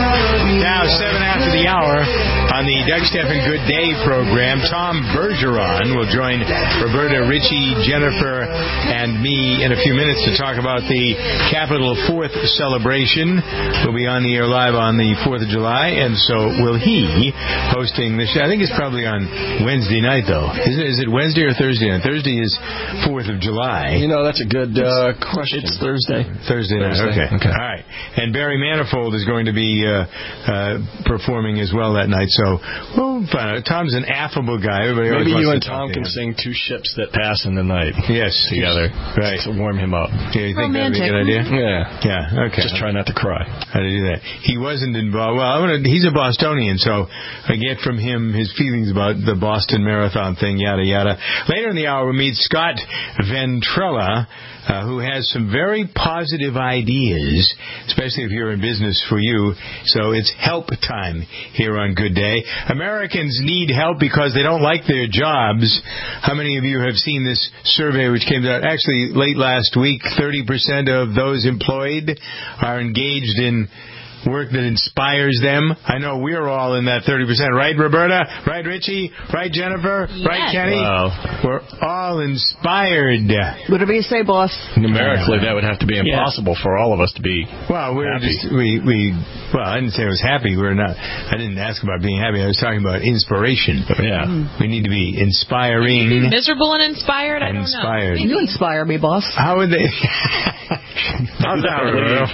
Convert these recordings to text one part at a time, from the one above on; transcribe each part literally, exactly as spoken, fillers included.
Now, seven after the hour on the Doug Stephan Good Day program, Tom Bergeron will join Roberta, Richie, Jennifer, and me in a few minutes to talk about the Capitol fourth celebration. We'll be on the air live on the fourth of July, and so will he, hosting the show. I think it's probably on Wednesday night, though. Is it, is it Wednesday or Thursday night? Thursday is fourth of July. You know, that's a good uh, question. It's Thursday. Thursday night, Thursday. okay. okay. All right. And Barry Manifold is going to be uh, uh, performing as well that night, so we'll find out. Tom's an affable guy. Everybody Maybe you and to Tom to can him. sing Two Ships That Pass in the Night. Yes. Together. Right. To warm him up. Yeah, you think that would be a good idea? Yeah. Yeah, okay. Just try not to cry. How to do that. He wasn't involved. Well, I'm gonna, he's a Bostonian, so I get from him his feelings about the Boston Marathon thing, yada, yada. Later in the hour, we'll meet Scott Ventrella, Uh, who has some very positive ideas, especially if you're in business for you. So it's help time here on Good Day. Americans need help because they don't like their jobs. How many of you have seen this survey which came out actually late last week? thirty percent of those employed are engaged in work that inspires them. I know we're all in that thirty percent. Right, Roberta? Right, Richie? Right, Jennifer? Yes. Right, Kenny? Wow. We're all inspired. Whatever you say, boss. Numerically, that would have to be impossible yeah. for all of us to be Well, we were happy. just, we, we, well, I didn't say I was happy. We're not, I didn't ask about being happy. I was talking about inspiration. Yeah. We need to be inspiring. Miserable and inspired? I don't inspired. know. You inspire me, boss. How would they... How's that, Roberta?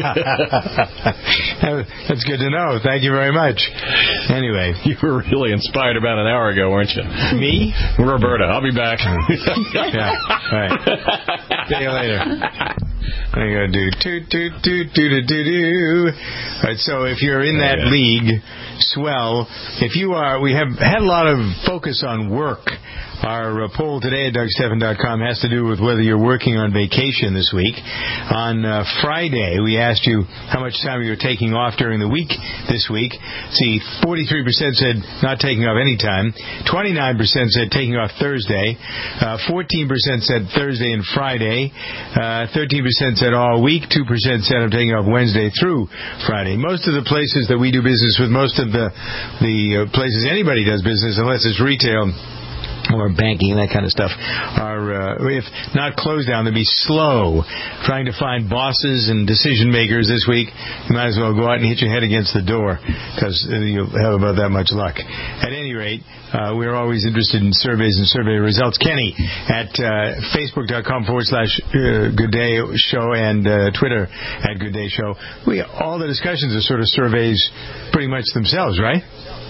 That's good to know. Thank you very much. Anyway. You were really inspired about an hour ago, weren't you? Me? Roberta, I'll be back. Yeah, right. See you later. I'm going to do do do do do do do. All right, so if you're in that yeah. league, swell. If you are, we have had a lot of focus on work. Our uh, poll today at Doug Stephan dot com has to do with whether you're working on vacation this week. On uh, Friday, we asked you how much time you were taking off during the week this week. See, forty-three percent said not taking off any time. twenty-nine percent said taking off Thursday. Uh, fourteen percent said Thursday and Friday. Uh, thirteen percent said all week. two percent said I'm taking off Wednesday through Friday. Most of the places that we do business with, most of the, the uh, places anybody does business, unless it's retail or banking, that kind of stuff, are, uh, if not closed down, they'll be slow trying to find bosses and decision makers this week. You might as well go out and hit your head against the door because you'll have about that much luck. At any rate, uh, we're always interested in surveys and survey results. Kenny at uh, Facebook.com forward slash uh, Good Day Show and uh, Twitter at Good Day Show. We, all the discussions are sort of surveys pretty much themselves, right?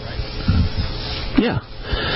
Yeah.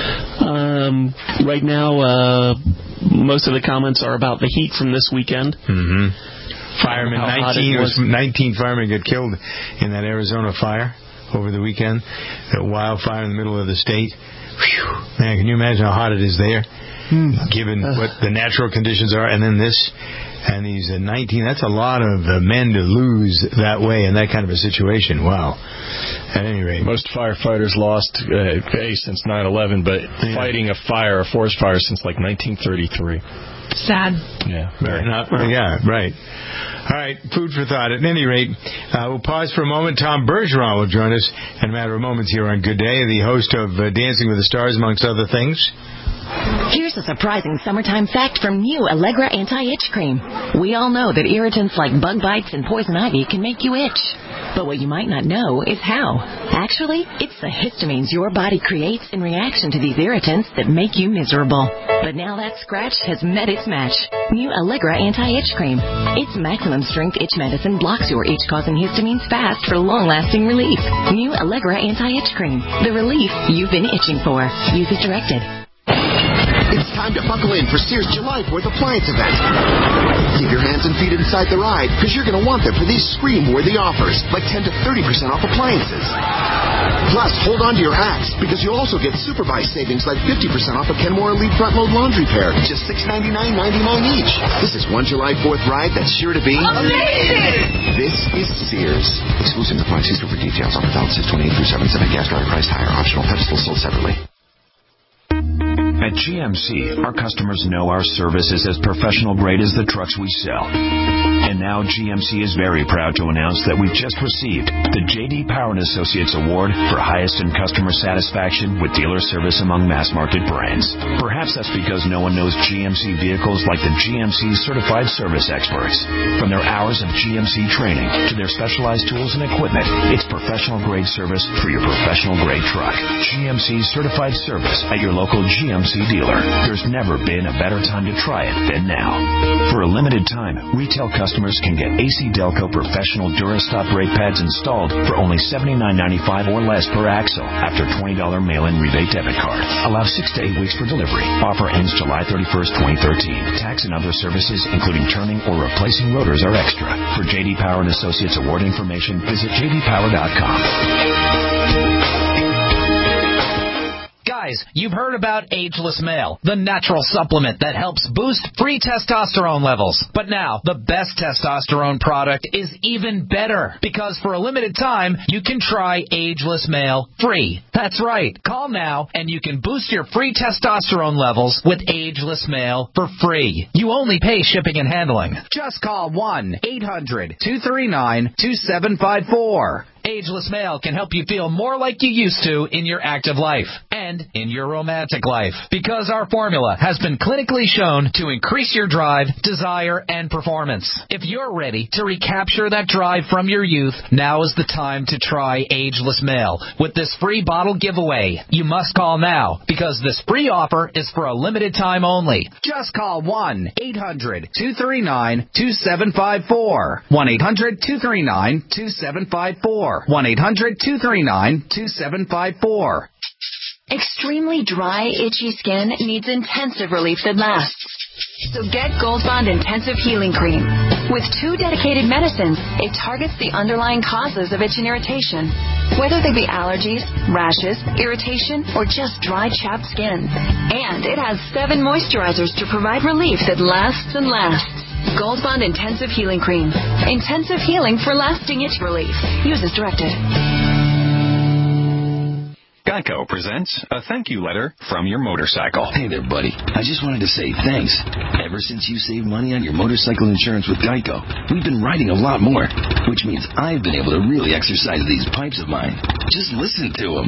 Um, right now, uh, most of the comments are about the heat from this weekend. Mm-hmm. Firemen, nineteen, was. nineteen firemen got killed in that Arizona fire over the weekend. That wildfire in the middle of the state. Whew. Man, can you imagine how hot it is there? Mm. Given uh. what the natural conditions are, and then this. And these uh, nineteen, that's a lot of uh, men to lose that way in that kind of a situation. Wow. At any rate. Most firefighters lost, uh, A, since nine eleven, but yeah. fighting a fire, a forest fire, since like nineteen thirty-three. Sad. Yeah. Very not, yeah, right. All right, food for thought. At any rate, uh, we'll pause for a moment. Tom Bergeron will join us in a matter of moments here on Good Day, the host of uh, Dancing with the Stars, amongst other things. Here's a surprising summertime fact from new Allegra Anti-Itch Cream. We all know that irritants like bug bites and poison ivy can make you itch. But what you might not know is how. Actually, it's the histamines your body creates in reaction to these irritants that make you miserable. But now that scratch has met its match. New Allegra Anti-Itch Cream. Its maximum strength itch medicine blocks your itch-causing histamines fast for long-lasting relief. New Allegra Anti-Itch Cream. The relief you've been itching for. Use as directed. It's time to buckle in for Sears July fourth appliance event. Keep your hands and feet inside the ride, because you're going to want them for these scream-worthy offers, like ten to thirty percent off appliances. Plus, hold on to your hats, because you'll also get super buy savings like fifty percent off a Kenmore Elite front-load laundry pair, just six ninety-nine ninety-nine each. This is one July fourth ride that's sure to be amazing! This is Sears. Exclusive to see store for details. Offer valid six twenty-eight through seven seven. Gas driver priced higher. Optional pedestal sold separately. At G M C, our customers know our service is as professional grade as the trucks we sell. And now G M C is very proud to announce that we've just received the J D Power and Associates Award for highest in customer satisfaction with dealer service among mass-market brands. Perhaps that's because no one knows G M C vehicles like the G M C Certified Service Experts. From their hours of G M C training to their specialized tools and equipment, it's professional-grade service for your professional-grade truck. G M C Certified Service at your local G M C dealer. There's never been a better time to try it than now. For a limited time, retail customers can get A C Delco Professional Durastop brake pads installed for only seventy-nine ninety-five or less per axle after twenty dollars mail-in rebate debit card. Allow six to eight weeks for delivery. Offer ends July thirty-first, twenty thirteen. Tax and other services, including turning or replacing rotors, are extra. For J D Power and Associates Award information, visit j d power dot com. Guys, you've heard about Ageless Male, the natural supplement that helps boost free testosterone levels. But now, the best testosterone product is even better, because for a limited time, you can try Ageless Male free. That's right. Call now, and you can boost your free testosterone levels with Ageless Male for free. You only pay shipping and handling. Just call one eight hundred two three nine two seven five four. Ageless Male can help you feel more like you used to in your active life and in your romantic life, because our formula has been clinically shown to increase your drive, desire, and performance. If you're ready to recapture that drive from your youth, now is the time to try Ageless Male with this free bottle giveaway. You must call now, because this free offer is for a limited time only. Just call one eight hundred two three nine two seven five four. one eight hundred two three nine two seven five four. one eight hundred two three nine two seven five four. Extremely dry, itchy skin needs intensive relief that lasts. So get Gold Bond Intensive Healing Cream. With two dedicated medicines, it targets the underlying causes of itch and irritation, whether they be allergies, rashes, irritation, or just dry, chapped skin. And it has seven moisturizers to provide relief that lasts and lasts. Gold Bond Intensive Healing Cream. Intensive healing for lasting itch relief. Use as directed. Geico presents a thank you letter from your motorcycle. Hey there, buddy. I just wanted to say thanks. Ever since you saved money on your motorcycle insurance with Geico, we've been riding a lot more, which means I've been able to really exercise these pipes of mine. Just listen to them.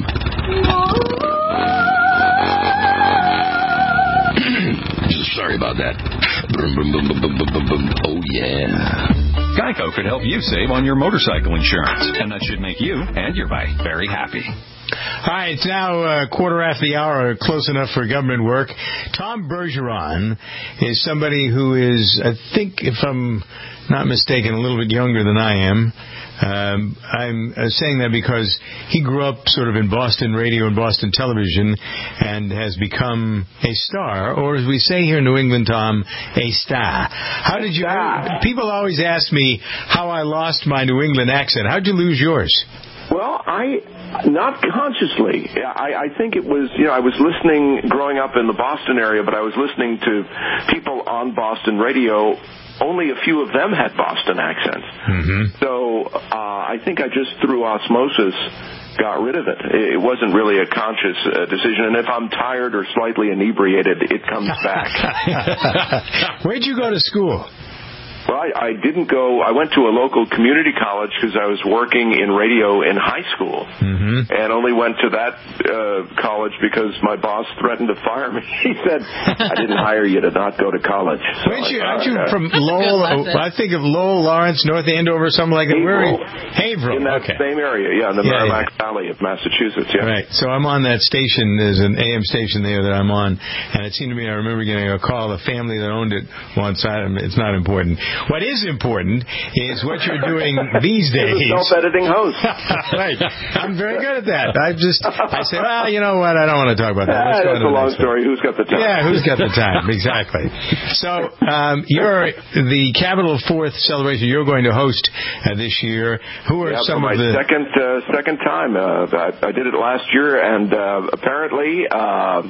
Sorry about that. Oh, yeah. Geico could help you save on your motorcycle insurance, and that should make you and your bike very happy. All right, it's now uh, quarter after the hour, close enough for government work. Tom Bergeron is somebody who is, I think, if I'm not mistaken, a little bit younger than I am. Um, I'm uh, saying that because he grew up sort of in Boston radio and Boston television and has become a star, or as we say here in New England, Tom, a star. How did you... People always ask me how I lost my New England accent. How'd you lose yours? Well, I, not consciously. I, I think it was, you know, I was listening growing up in the Boston area, but I was listening to people on Boston radio. Only a few of them had Boston accents. Mm-hmm. So uh, I think I just through osmosis got rid of it. It wasn't really a conscious uh, decision. And if I'm tired or slightly inebriated, it comes back. Where'd you go to school? Well, I, I didn't go. I went to a local community college because I was working in radio in high school, mm-hmm. and only went to that uh, college because my boss threatened to fire me. He said, "I didn't hire you to not go to college." So aren't you, I, aren't you uh, from Lowell? I think of Lowell, Lawrence, North Andover, something like that. Where are you? Haverhill. In that okay. same area, yeah, in the yeah, Merrimack yeah. Valley of Massachusetts. Yeah. Right. So I'm on that station. There's an A M station there that I'm on, and it seemed to me I remember getting a call. The family that owned it once. I, it's not important. What is important is what you're doing these days. You're a self-editing host. Right. I'm very good at that. I just, I say, well, you know what? I don't want to talk about that. Let's That's a long story. Who's got the time? Yeah, who's got the time? Exactly. So um, you're the Capitol Fourth celebration you're going to host uh, this year. Who are yeah, some for my of the... second, uh, second time. Uh, I, I did it last year, and uh, apparently... Uh,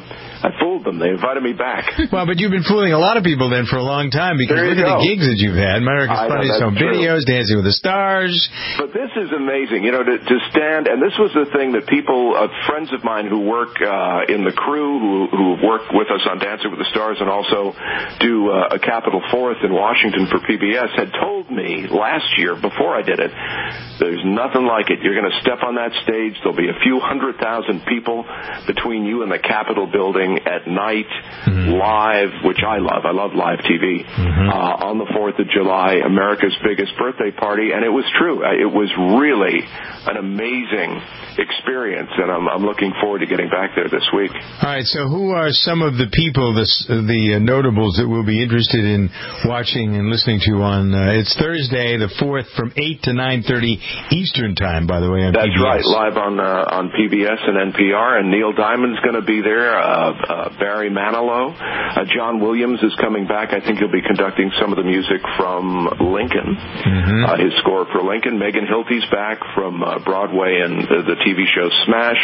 I fooled them. They invited me back. Well, but you've been fooling a lot of people then for a long time, because There you look at go. the gigs that you've had. America's I know, Funniest that's Home true. Videos, Dancing with the Stars. But this is amazing, you know, to, to stand, and this was the thing that people, uh, friends of mine who work uh, in the crew, who, who work with us on Dancing with the Stars and also do uh, a Capitol Fourth in Washington for P B S, had told me last year, before I did it, there's nothing like it. You're going to step on that stage, there'll be a few hundred thousand people between you and the Capitol building at night, mm-hmm. live, which I love. I love live T V, mm-hmm. uh, on the fourth of July, America's biggest birthday party, and it was true. It was really an amazing experience, and I'm, I'm looking forward to getting back there this week. All right, so who are some of the people, the, the uh, notables that we'll be interested in watching and listening to on, uh, it's Thursday the fourth from eight to nine thirty Eastern Time, by the way, on That's P B S. right, live on uh, on P B S and N P R, and Neil Diamond's going to be there, uh, uh, Barry Manilow, uh, John Williams is coming back. I think he'll be conducting some of the music from Lincoln, mm-hmm. uh, his score for Lincoln. Megan Hilty's back from uh, Broadway and uh, the T V show Smash.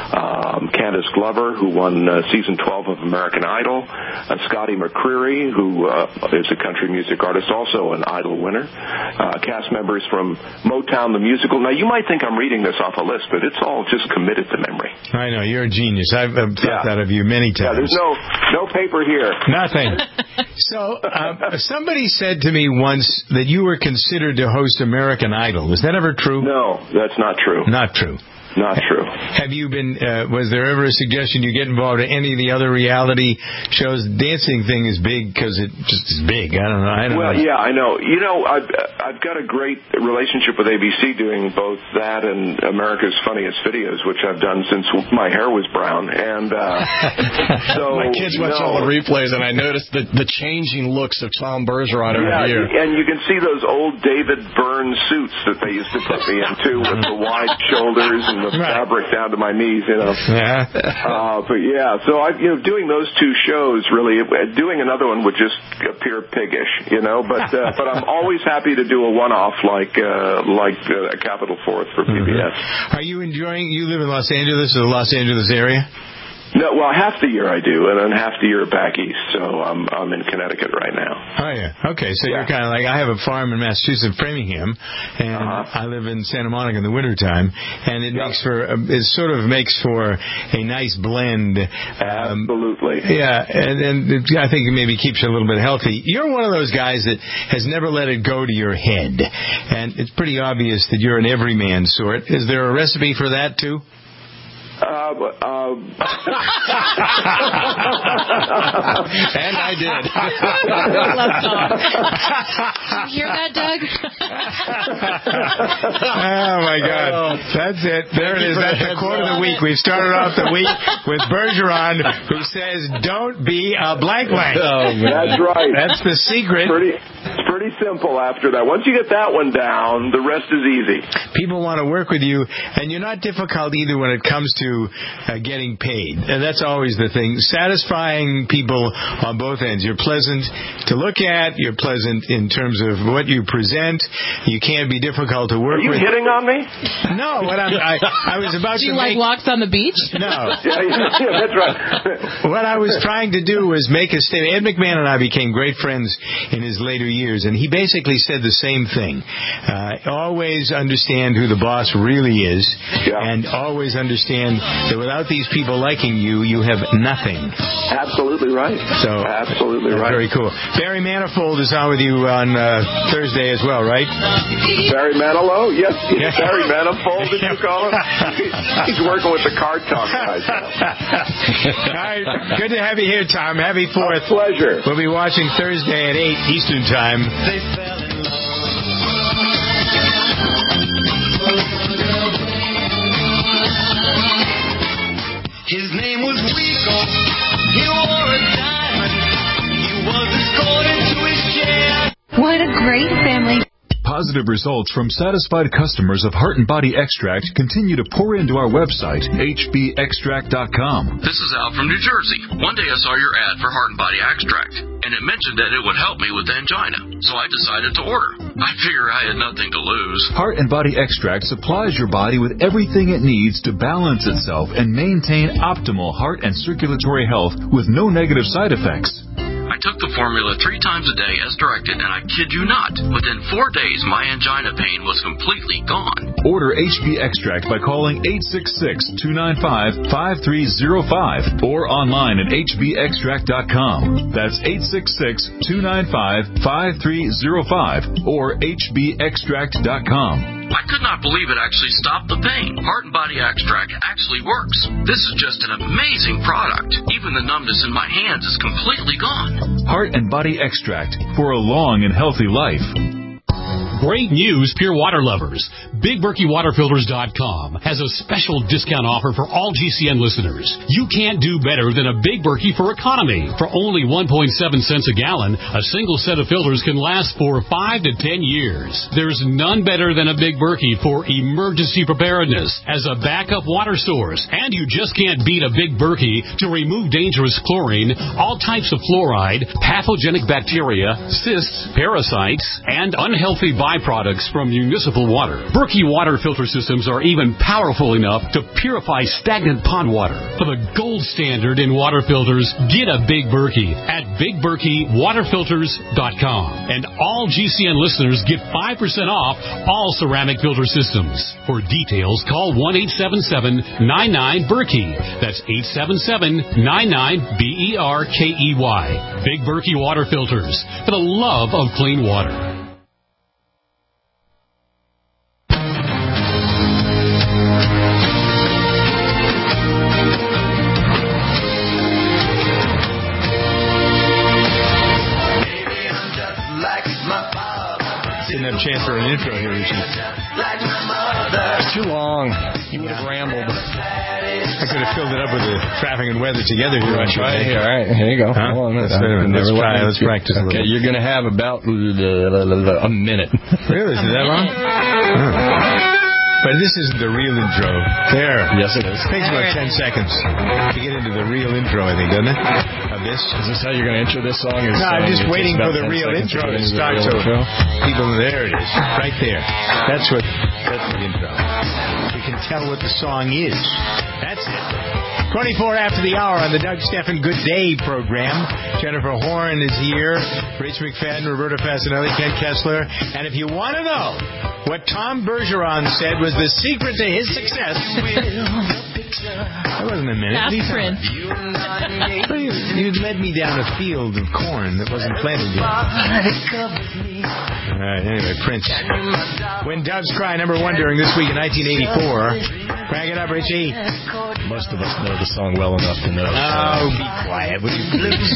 Um, Candace Glover, who won uh, season twelve of American Idol. Uh, Scotty McCreery, who uh, is a country music artist, also an Idol winner. Uh, cast members from Motown the Musical. Now, you might think I'm reading this off a list, but it's all just committed to memory. I know, you're a genius. I've, I've thought Yeah. that of you many times. Yeah, there's no no paper here. Nothing. So, uh, somebody said to me once that you were considered to host American Idol. Was that ever true? No, that's not true. Not true. Not true. Have you been, uh, was there ever a suggestion you get involved in any of the other reality shows? Dancing thing is big because it just is big. I don't know. I don't well, know. yeah, I know. You know, I've, I've got a great relationship with A B C doing both that and America's Funniest Videos, which I've done since my hair was brown. And uh, so my kids watch no. all the replays, and I noticed the, the changing looks of Tom Bergeron over yeah, here. And you can see those old David Byrne suits that they used to put me into with the wide shoulders and the right. fabric down to my knees, you know. Yeah. uh, but yeah, so I, you know, doing those two shows really, doing another one would just appear piggish, you know. But uh, but I'm always happy to do a one-off like uh, like uh, a Capitol Fourth for P B S. Mm-hmm. Are you enjoying? You live in Los Angeles, or the Los Angeles area? No, well, half the year I do, and then half the year back east. So I'm I'm in Connecticut right now. Oh yeah, okay. So yeah. you're kind of like, I have a farm in Massachusetts, Framingham, and uh-huh. I live in Santa Monica in the wintertime, and it yep. makes for it sort of makes for a nice blend. Um, Absolutely. Yeah, and, and I think it maybe keeps you a little bit healthy. You're one of those guys that has never let it go to your head, and it's pretty obvious that you're an everyman sort. Is there a recipe for that too? Uh, um. and I did. Did you hear that, Doug? Oh, my God. That's it. There it is. That's the quote of the week. We've started off the week with Bergeron, who says, don't be a blank blank. Oh, that's right. That's the secret. It's pretty, it's pretty simple after that. Once you get that one down, the rest is easy. People want to work with you, and you're not difficult either when it comes to uh, getting paid. And that's always the thing. Satisfying people on both ends. You're pleasant to look at. You're pleasant in terms of what you present. You can't be difficult to work with. Are you with. hitting on me? No. What I'm, I, I was about Do to you like make... walks on the beach? No. yeah, yeah, that's right. What I was trying to do was make a statement. Ed McMahon and I became great friends in his later years, and he basically said the same thing. Uh, always understand who the boss really is, yeah. and always understand that without these people liking you, you have nothing. Absolutely right. So absolutely right. Very cool. Barry Manifold is on with you on uh, Thursday as well, right? Barry Manilow? Yes. yes. Barry Manifold, did you call him? He's working with the Card Talk guys now. All right. Good to have you here, Tom. Happy Fourth. A pleasure. We'll be watching Thursday at eight Eastern Time. They fell in love. His name was Rico. He wore a diamond. He was escorted to his chair. What a great family. positive results from satisfied customers of Heart and Body Extract continue to pour into our website, H B extract dot com. This is Al from New Jersey. One day I saw your ad for Heart and Body Extract, and it mentioned that it would help me with angina, so I decided to order. I figure I had nothing to lose. Heart and Body Extract supplies your body with everything it needs to balance itself and maintain optimal heart and circulatory health with no negative side effects. I took the formula three times a day as directed, and I kid you not, within four days my angina pain was completely gone. Order H B Extract by calling eight six six, two nine five, five three zero five or online at H B extract dot com. That's eight six six, two nine five, five three zero five or H B extract dot com. I could not believe it actually stopped the pain. Heart and Body Extract actually works. This is just an amazing product. Even the numbness in my hands is completely gone. Heart and Body Extract for a long and healthy life. Great news, Pure Water lovers. Big Berkey Water Filters dot com has a special discount offer for all G C N listeners. You can't do better than a Big Berkey for economy. For only one point seven cents a gallon, a single set of filters can last for five to ten years. There's none better than a Big Berkey for emergency preparedness as a backup water source. And you just can't beat a Big Berkey to remove dangerous chlorine, all types of fluoride, pathogenic bacteria, cysts, parasites, and unhealthy byproducts from municipal water. Berkey water filter systems are even powerful enough to purify stagnant pond water. For the gold standard in water filters, get a Big Berkey at Big Berkey Water Filters dot com. And all G C N listeners get five percent off all ceramic filter systems. For details, call one eight seven seven, nine nine, Berkey. That's eight seven seven, nine nine, B E R K E Y. Big Berkey Water Filters, for the love of clean water. Didn't have a chance for an intro here, Richie. It's too long. You would have rambled. I could have filled it up with the traffic and weather together here. Right, right here. All right, here you go. Huh? Hold on a Let's, minute. let's try. Let's practice a Okay, little. you're going to have about uh, a minute. Really? Is that long? Huh. But this isn't the real intro. There. Yes, it is. It takes about ten seconds to get into the real intro, I think, doesn't it? Of this. Is this how you're going to intro this song? No, I'm just waiting for the real intro to start. So people, there it is, right there. That's what. That's the intro. We can tell what the song is. That's it. twenty-four after the hour on the Doug Stephan Good Day program. Jennifer Horn is here. Rich McFadden, Roberta Fasanelli, Ken Kessler. And if you want to know what Tom Bergeron said was the secret to his success, that wasn't a minute. That's Prince. You, you led me down a field of corn that wasn't planted yet. All right, anyway, Prince. When Doves Cry, number one during this week in nineteen eighty-four. Crank it up, Richie. Most of us know the song well enough to know. Oh, be quiet, would you please?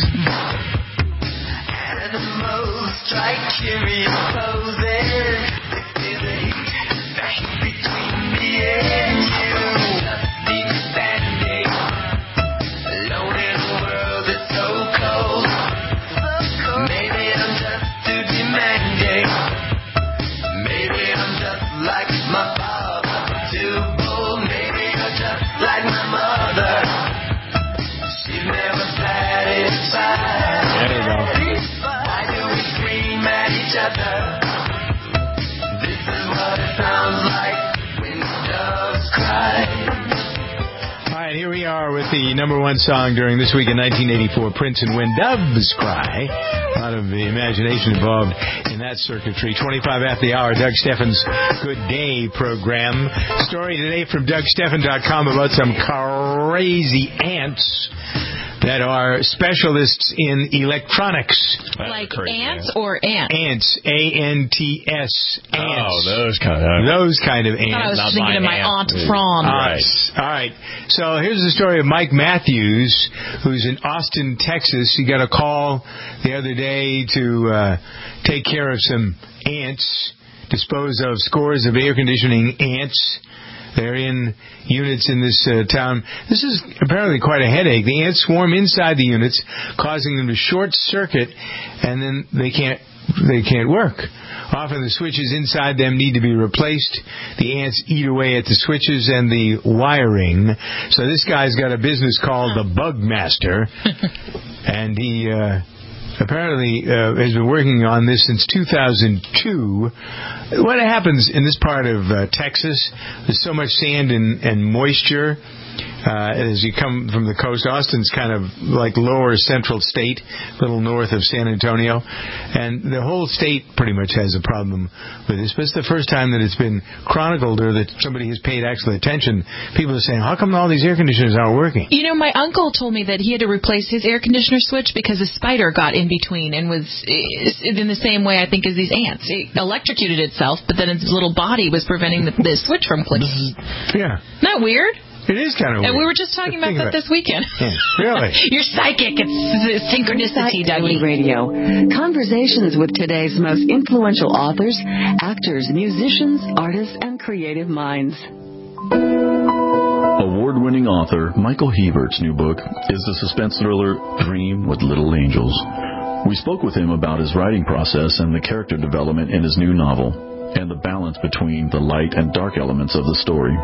Animals strike curious poses. There's a heat between me and you. Deep standing alone in a world that's so cold. Maybe I'm just too demanding. Maybe I'm just like my father, too bold. Maybe I'm just like my mother. She's never satisfied. There you go. Why do we scream at each other? This is what it sounds like when doves cry. All right, here we are with the number one song during this week in nineteen eighty-four, Prince and When Doves Cry. A lot of the imagination involved in that circuitry. twenty-five after the hour, Doug Stephan's Good Day program. Story today from Doug Stephan dot com about some crazy ants that are specialists in electronics. Like ants or ants? Ants. A N T S. Ants. Oh, those kind of Those kind of ants. I was Not thinking of my ant. Aunt Fran. Right. All right. So here's the story of Mike Matthews, who's in Austin, Texas. He got a call the other day to uh, take care of some ants, dispose of scores of air conditioning ants. They're in units in this uh, town. This is apparently quite a headache. The ants swarm inside the units, causing them to short circuit, and then they can't they can't work. Often the switches inside them need to be replaced. The ants eat away at the switches and the wiring. So this guy's got a business called the Bug Master, and he uh, apparently uh, has been working on this since two thousand two. What happens in this part of uh, Texas, there's so much sand and, and moisture. Uh, as you come from the coast, Austin's kind of like lower central state, a little north of San Antonio, and the whole state pretty much has a problem with this. But it's the first time that it's been chronicled or that somebody has paid actual attention. People are saying, how come all these air conditioners aren't working? You know, my uncle told me that he had to replace his air conditioner switch because a spider got in between and was in the same way, I think, as these ants. It electrocuted itself, but then its little body was preventing the, the switch from clicking. Yeah. Isn't that weird? It is kind of weird. And we were just talking about that this weekend. Yeah, really? You're psychic. It's synchronicity, Dougie. Radio. Conversations with today's most influential authors, actors, musicians, artists, and creative minds. Award-winning author Michael Hebert's new book is the suspense thriller Dream with Little Angels. We spoke with him about his writing process and the character development in his new novel, and the balance between the light and dark elements of the story.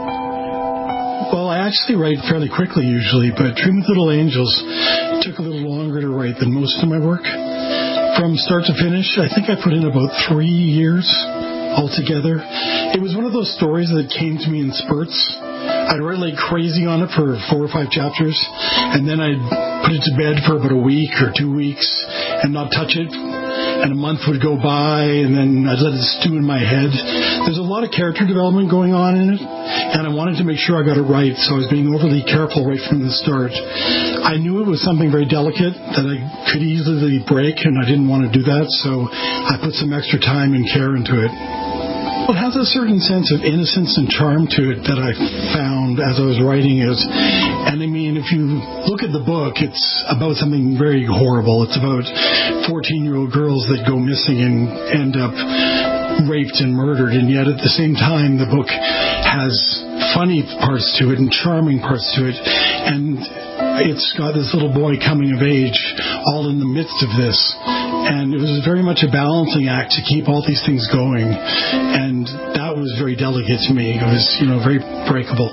Well, I actually write fairly quickly usually, but Dream with Little Angels took a little longer to write than most of my work. From start to finish, I think I put in about three years altogether. It was one of those stories that came to me in spurts. I'd write like crazy on it for four or five chapters, and then I'd put it to bed for about a week or two weeks and not touch it. And a month would go by, and then I'd let it stew in my head. There's a lot of character development going on in it, and I wanted to make sure I got it right, so I was being overly careful right from the start. I knew it was something very delicate that I could easily break, and I didn't want to do that, so I put some extra time and care into it. It has a certain sense of innocence and charm to it that I found as I was writing it. And I mean, if you look at the book, it's about something very horrible. It's about fourteen-year-old girls that go missing and end up raped and murdered. And yet at the same time, the book has funny parts to it and charming parts to it. And it's got this little boy coming of age all in the midst of this. And it was very much a balancing act to keep all these things going. And that was very delicate to me. It was, you know, very breakable.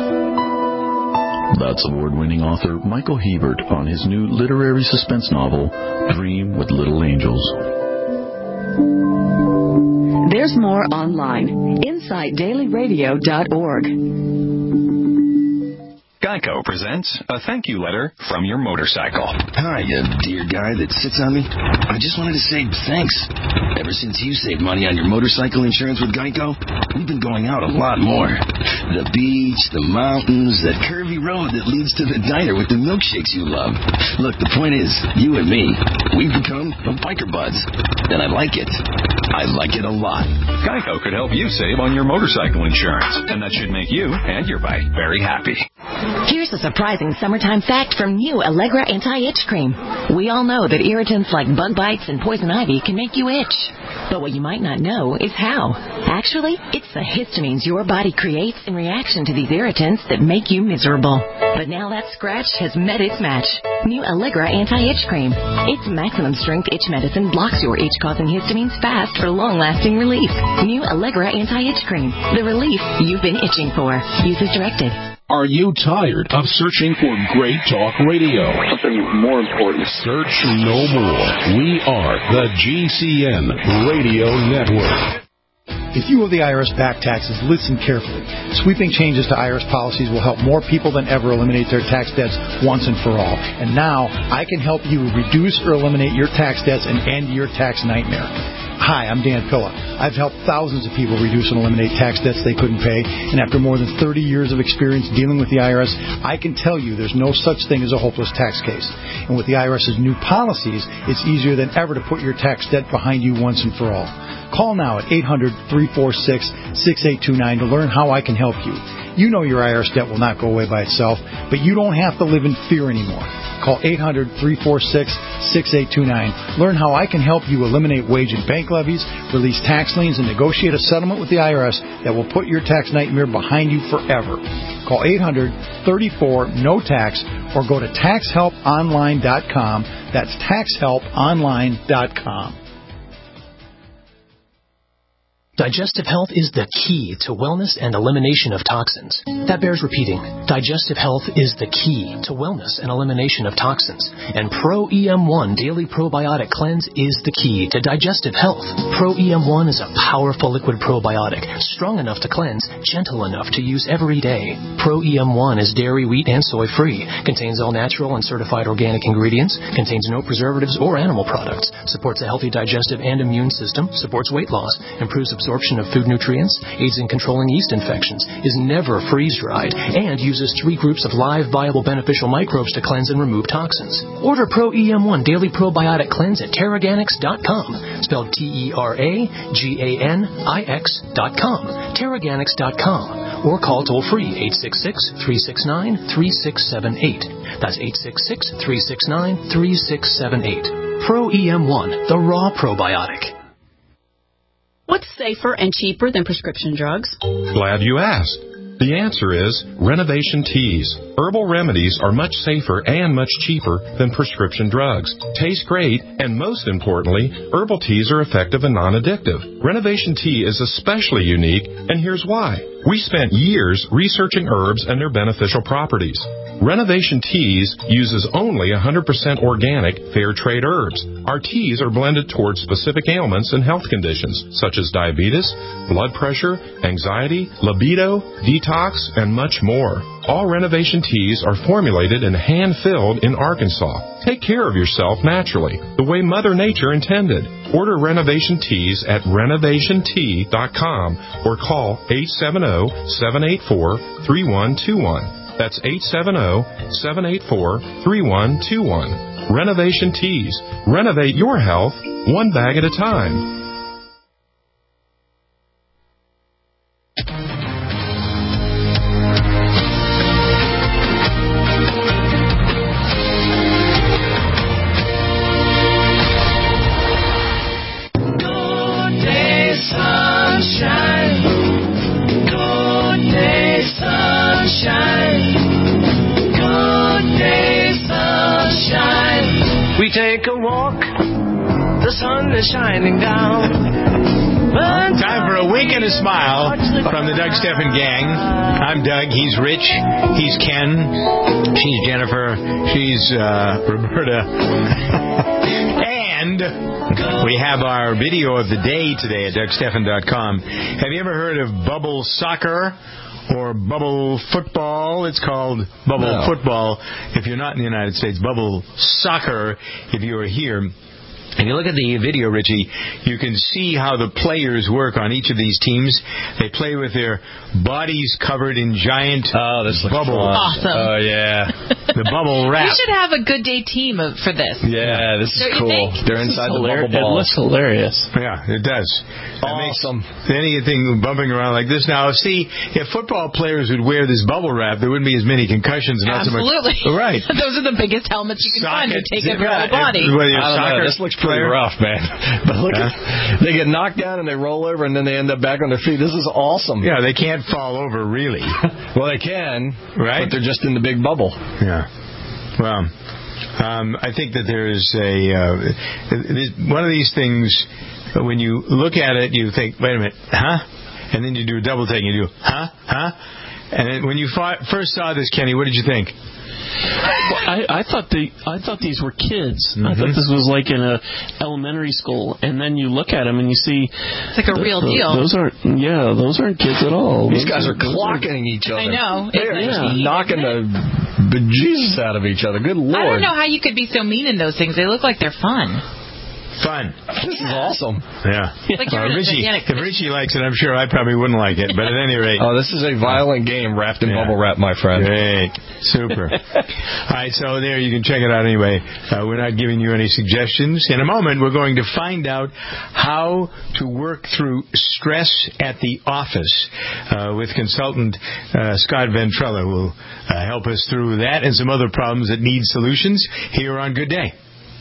That's award-winning author Michael Hebert on his new literary suspense novel, Dream with Little Angels. There's more online. Insight Daily Radio dot org. Geico presents a thank you letter from your motorcycle. Hi, you dear guy that sits on me. I just wanted to say thanks. Ever since you saved money on your motorcycle insurance with Geico, we've been going out a lot more. The beach, the mountains, that curvy road that leads to the diner with the milkshakes you love. Look, the point is, you and me, we've become a biker buds. And I like it. I like it a lot. Geico could help you save on your motorcycle insurance, and that should make you and your bike very happy. Here's a surprising summertime fact from new Allegra Anti-Itch Cream. We all know that irritants like bug bites and poison ivy can make you itch. But what you might not know is how. Actually, it's the histamines your body creates in reaction to these irritants that make you miserable. But now that scratch has met its match. New Allegra Anti-Itch Cream. Its maximum strength itch medicine blocks your itch-causing histamines fast for long-lasting relief. New Allegra Anti-Itch Cream. The relief you've been itching for. Use as directed. Are you tired of searching for great talk radio? Something more important. Search no more. We are the G C N Radio Network. If you owe the I R S back taxes, listen carefully. Sweeping changes to I R S policies will help more people than ever eliminate their tax debts once and for all. And now, I can help you reduce or eliminate your tax debts and end your tax nightmare. Hi, I'm Dan Pilla. I've helped thousands of people reduce and eliminate tax debts they couldn't pay, and after more than thirty years of experience dealing with the I R S, I can tell you there's no such thing as a hopeless tax case. And with the I R S's new policies, it's easier than ever to put your tax debt behind you once and for all. Call now at eight hundred, three four six, six eight two nine to learn how I can help you. You know your I R S debt will not go away by itself, but you don't have to live in fear anymore. Call eight hundred, three four six, six eight two nine. Learn how I can help you eliminate wage and bank levies, release tax liens, and negotiate a settlement with the I R S that will put your tax nightmare behind you forever. Call eight hundred, three four, N O tax or go to tax help online dot com. That's tax help online dot com. Digestive health is the key to wellness and elimination of toxins. That bears repeating. Digestive health is the key to wellness and elimination of toxins. And Pro E M one Daily Probiotic Cleanse is the key to digestive health. Pro E M one is a powerful liquid probiotic, strong enough to cleanse, gentle enough to use every day. Pro E M one is dairy, wheat, and soy free, contains all natural and certified organic ingredients, contains no preservatives or animal products, supports a healthy digestive and immune system, supports weight loss, improves absorption of food nutrients, aids in controlling yeast infections, is never freeze-dried, and uses three groups of live, viable, beneficial microbes to cleanse and remove toxins. Order Pro E M one Daily Probiotic Cleanse at Terraganics dot com, spelled T E R A G A N I X dot com, Terraganics dot com, or call toll-free eight six six, three six nine, three six seven eight. That's eight six six, three six nine, three six seven eight. Pro E M one, the raw probiotic. What's safer and cheaper than prescription drugs? Glad you asked. The answer is Renovation Teas. Herbal remedies are much safer and much cheaper than prescription drugs. Taste great, and most importantly, herbal teas are effective and non-addictive. Renovation Tea is especially unique, and here's why. We spent years researching herbs and their beneficial properties. Renovation Teas uses only one hundred percent organic, fair trade herbs. Our teas are blended towards specific ailments and health conditions, such as diabetes, blood pressure, anxiety, libido, detox, and much more. All Renovation Teas are formulated and hand-filled in Arkansas. Take care of yourself naturally, the way Mother Nature intended. Order Renovation Teas at renovation tea dot com or call eight seven zero, seven eight four, three one two one. That's eight seven zero, seven eight four, three one two one. Renovation Teas. Renovate your health one bag at a time. Good day, sunshine. Good day, sunshine. Good day, sunshine. We take a walk, the sun is shining down. Time for a wink and a smile from the Doug Stephan Gang. I'm Doug. He's Rich. He's Ken. She's Jennifer. She's uh, Roberta. And we have our video of the day today at Doug Stephan dot com. Have you ever heard of bubble soccer? Or bubble football? It's called bubble No. football if you're not in the United States. Bubble soccer if you are here. If you look at the video, Richie, you can see how the players work on each of these teams. They play with their bodies covered in giant oh, this looks bubbles. fun. Awesome. Oh, yeah. The bubble wrap. We should have a good day team of, for this. Yeah, this is Don't you cool. think? They're This is inside the hilar- bubble ball. it looks hilarious. Yeah, it does. Awesome. It makes anything bumping around like this. Now, see, if football players would wear this bubble wrap, there wouldn't be as many concussions. Not Absolutely. So much. Right. Those are the biggest helmets you can find to take up your Yeah, whole body. if- whether you're I don't soccer know. This looks pretty player- rough, man. But look, at, they get knocked down and they roll over and then they end up back on their feet. This is awesome. Yeah, they can't fall over, really. Well, they can, right? But they're just in the big bubble. Yeah. Well, um, I think that there is a uh, one of these things. When you look at it, you think, "Wait a minute, huh?" And then you do a double take. And you do, "Huh, huh?" And then when you fought, first saw this, Kenny, what did you think? I, I thought the I thought these were kids. Mm-hmm. I thought this was like in a elementary school, and then you look at them and you see it's like a th- real th- deal. Those aren't yeah, those aren't kids at all. These Those guys are those clocking each other. I know. They're It's just like- knocking the bejesus out of each other. Good Lord. I don't know how you could be so mean in those things. They look like they're fun. Fun. This is awesome. Yeah. Like you're Uh, in a Richie, gigantic- if Richie likes it, I'm sure I probably wouldn't like it. But at any rate. Oh, this is a violent game wrapped in Yeah. bubble wrap, my friend. Great. Super. All right, so there, you can check it out anyway. Uh, we're not giving you any suggestions. In a moment, we're going to find out how to work through stress at the office uh, with consultant uh, Scott Ventrella, who will uh, help us through that and some other problems that need solutions here on Good Day.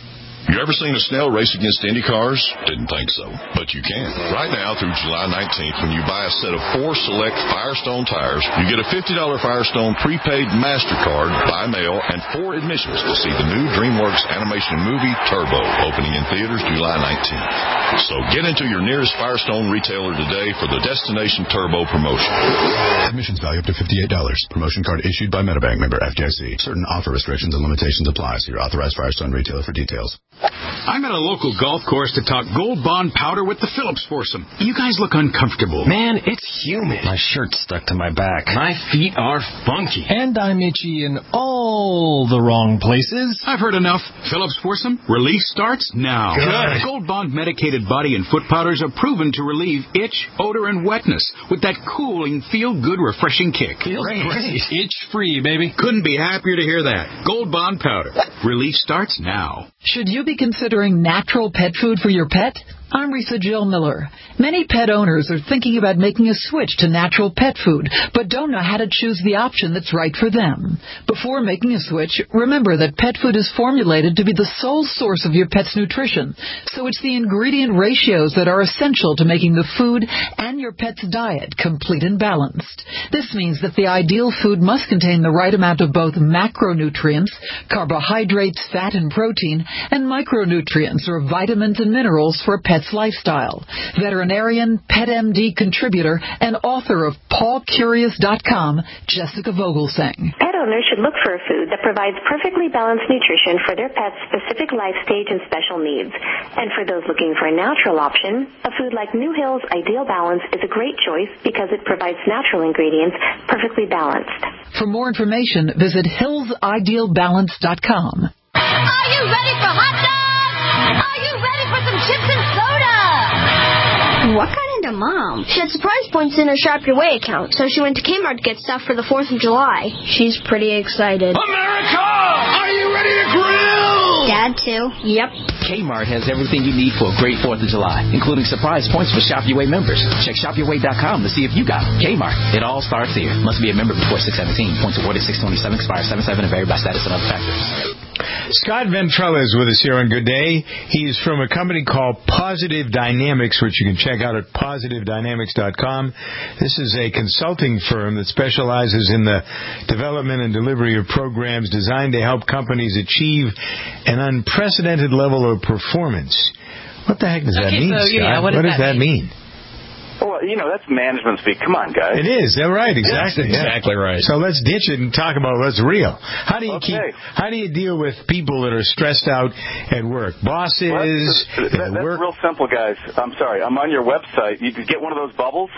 You ever seen a snail race against Indy cars? Didn't think so, but you can. Right now through July nineteenth, when you buy a set of four select Firestone tires, you get a fifty dollars Firestone prepaid MasterCard by mail and four admissions to see the new DreamWorks animation movie Turbo, opening in theaters July nineteenth. So get into your nearest Firestone retailer today for the Destination Turbo promotion. Admissions value up to fifty-eight dollars. Promotion card issued by Metabank, member F D I C. Certain offer restrictions and limitations apply. See your authorized Firestone retailer for details. I'm at a local golf course to talk Gold Bond powder with the Phillips foursome. You guys look uncomfortable. Man, it's humid. My shirt's stuck to my back. My feet are funky. And I'm itchy in all the wrong places. I've heard enough. Phillips foursome, relief starts now. Good. Gold Bond medicated body and foot powders are proven to relieve itch, odor, and wetness with that cooling, feel-good, refreshing kick. Feels great. great. Itch-free, baby. Couldn't be happier to hear that. Gold Bond powder. Relief starts now. Should you be considering natural pet food for your pet? I'm Risa Jill Miller. Many pet owners are thinking about making a switch to natural pet food, but don't know how to choose the option that's right for them. Before making a switch, remember that pet food is formulated to be the sole source of your pet's nutrition, so it's the ingredient ratios that are essential to making the food and your pet's diet complete and balanced. This means that the ideal food must contain the right amount of both macronutrients, carbohydrates, fat, and protein, and micronutrients, or vitamins and minerals for a pet's lifestyle. Veterinarian, PetMD contributor, and author of Paw Curious dot com, Jessica Vogelsang. Pet owners should look for a food that provides perfectly balanced nutrition for their pet's specific life stage and special needs. And for those looking for a natural option, a food like New Hill's Ideal Balance is a great choice because it provides natural ingredients perfectly balanced. For more information, visit hills ideal balance dot com. Are you ready for hot dogs? Are you ready for some chips and soda? What got into Mom? She had surprise points in her Shop Your Way account, so she went to Kmart to get stuff for the fourth of July. She's pretty excited. America! Are you ready to grill? Dad, too. Yep. Kmart has everything you need for a great fourth of July, including surprise points for Shop Your Way members. Check shop your way dot com to see if you got them. Kmart. It all starts here. Must be a member before six seventeen. Points awarded six twenty-seven, expire seven seven, and vary by status and other factors. Scott Ventrella is with us here on Good Day. He's from a company called Positive Dynamics, which you can check out at positive dynamics dot com. This is a consulting firm that specializes in the development and delivery of programs designed to help companies achieve an unprecedented level of performance. What the heck does okay, that mean, so, Scott? Yeah, what does, what does that, that mean? mean? Well, you know, that's management speak. Come on, guys. It is. They're right. Exactly. That's exactly yeah. right. So let's ditch it and talk about what's real. How do you okay. keep? How do you deal with people that are stressed out at work? Bosses. Well, that's, that, that's work. real simple, guys. I'm sorry. I'm on your website. You could get one of those bubbles.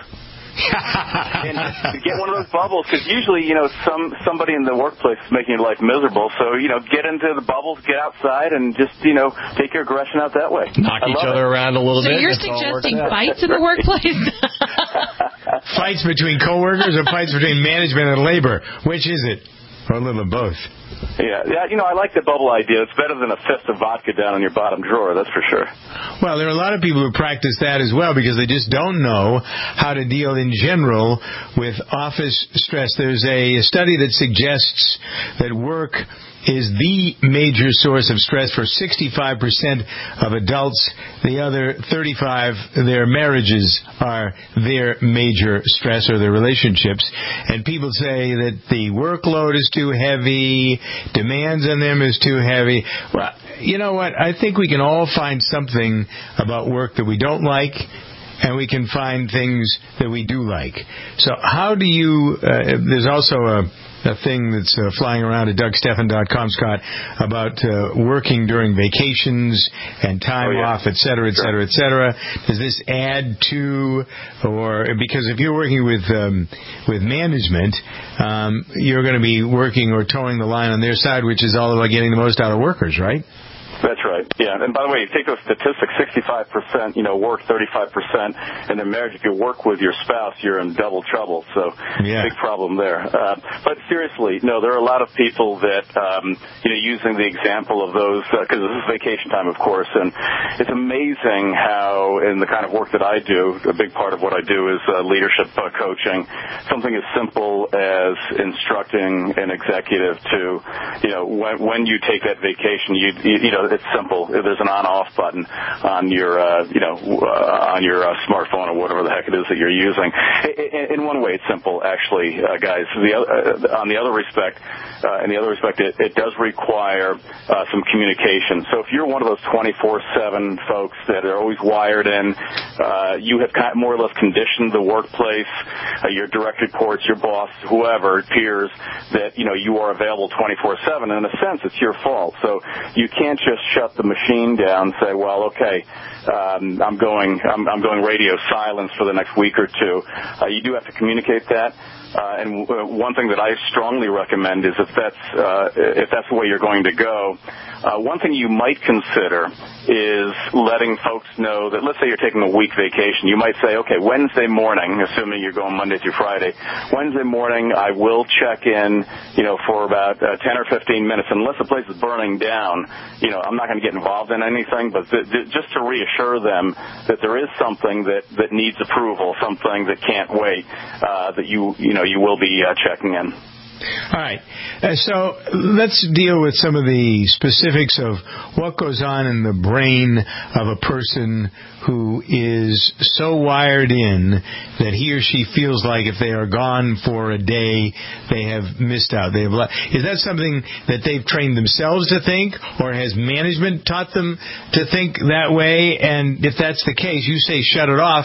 And get one of those bubbles, because usually, you know, some somebody in the workplace is making your life miserable. So, you know, get into the bubbles, get outside, and just, you know, take your aggression out that way. Knock each other it. around a little so bit. So you're suggesting fights in the workplace? Fights between coworkers or fights between management and labor? Which is it? Or a little of both? Yeah, yeah, you know, I like the bubble idea. It's better than a fist of vodka down in your bottom drawer, that's for sure. Well, there are a lot of people who practice that as well because they just don't know how to deal in general with office stress. There's a study that suggests that work is the major source of stress for sixty-five percent of adults. The other thirty-five, their marriages are their major stress, or their relationships. And people say that the workload is too heavy, demands on them is too heavy. Well, you know what? I think we can all find something about work that we don't like, and we can find things that we do like. So how do you, uh, there's also a, a thing that's uh, flying around at Doug Stephan dot com, Scott, about uh, working during vacations and time oh, yeah. off, et cetera, et cetera, et cetera. Does this add to, or, because if you're working with um, with management, um, you're going to be working or towing the line on their side, which is all about getting the most out of workers, right? That's right. Yeah. And by the way, take those statistics, sixty-five percent, you know, work, thirty-five percent in their marriage. If you work with your spouse, you're in double trouble. So yeah. big problem there. Uh, but seriously, no, there are a lot of people that, um, you know, using the example of those, because uh, this is vacation time, of course, and it's amazing how in the kind of work that I do, a big part of what I do is uh, leadership uh, coaching, something as simple as instructing an executive to, you know, when, when you take that vacation, you, you, you know, it's simple. wheel. There's an on-off button on your, uh, you know, uh, on your uh, smartphone or whatever the heck it is that you're using. In, in one way, it's simple, actually, uh, guys. The uh, on the other respect, uh, in the other respect, it, it does require uh, some communication. So if you're one of those twenty-four seven folks that are always wired in, uh, you have kind of more or less conditioned the workplace, uh, your direct reports, your boss, whoever, peers, that, you know, you are available twenty-four seven. In a sense, it's your fault. So you can't just shut the machine down and say, well, okay, um, I'm going I'm, I'm going radio silence for the next week or two. Uh, you do have to communicate that. Uh, and w- one thing that I strongly recommend is if that's uh, if that's the way you're going to go, uh, one thing you might consider is letting folks know that, let's say you're taking a week vacation. You might say, okay, Wednesday morning, assuming you're going Monday through Friday, Wednesday morning I will check in, you know, for about uh, ten or fifteen minutes. Unless the place is burning down, you know, I'm not going to get involved in anything, but th- th- just to reassure them that there is something that, that needs approval, something that can't wait, uh, that you, you know, you will be uh, checking in. All right. Uh, so let's deal with some of the specifics of what goes on in the brain of a person who is so wired in that he or she feels like if they are gone for a day, they have missed out. They have le- Is that something that they've trained themselves to think, or has management taught them to think that way? And if that's the case, you say shut it off.